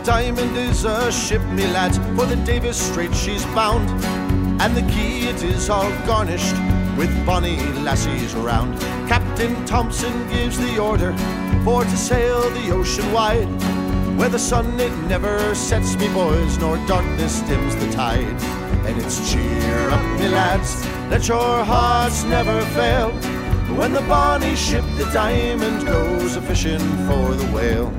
Diamond is a ship, me lad, for the Davis Strait she's bound, and the quay it is all garnished with bonny lassies round. Captain Thompson gives the order for to sail the ocean wide, where the sun it never sets, me boys, nor darkness dims the tide. And it's cheer up, me lads, let your hearts never fail, when the bonny ship, the Diamond, goes a-fishing for the whale.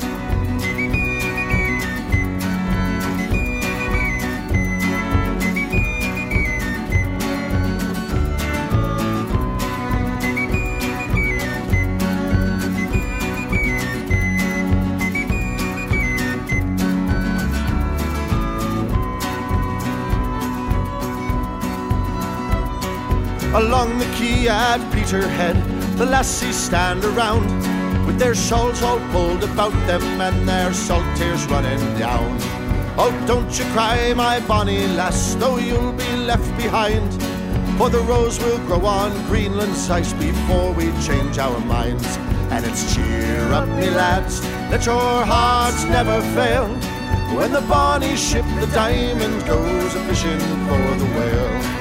Along the quay at Peterhead, the lassies stand around, with their shawls all pulled about them and their salt tears running down. Oh, don't you cry, my bonny lass, though you'll be left behind, for the rose will grow on Greenland's ice before we change our minds. And it's cheer up, me lads, let your hearts never fail, when the bonny ship, the Diamond, goes a-fishing for the whale.